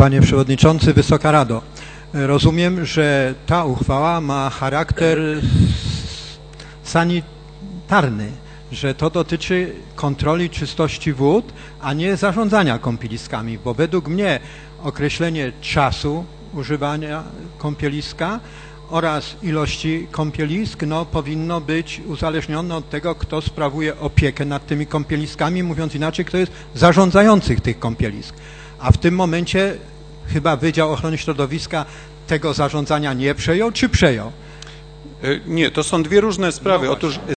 Panie Przewodniczący, Wysoka Rado. Rozumiem, że ta uchwała ma charakter sanitarny, że to dotyczy kontroli czystości wód, a nie zarządzania kąpieliskami, bo według mnie określenie czasu używania kąpieliska oraz ilości kąpielisk powinno być uzależnione od tego, kto sprawuje opiekę nad tymi kąpieliskami, mówiąc inaczej, kto jest zarządzających tych kąpielisk. A w tym momencie chyba Wydział Ochrony Środowiska tego zarządzania nie przejął, czy przejął? Nie, to są dwie różne sprawy. Otóż